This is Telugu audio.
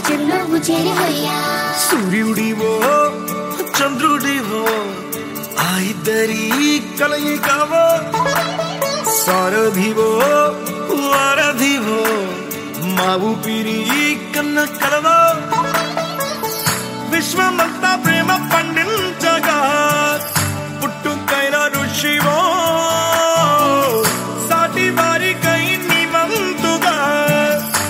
చెరునవ్వు చేరిపోయా సూర్యుడివో చంద్రుడివో ఆ ఇద్దరి కలయికవో సారథివో వారధివో మా ఊపిరి కన్న కలవో విశ్వమంతా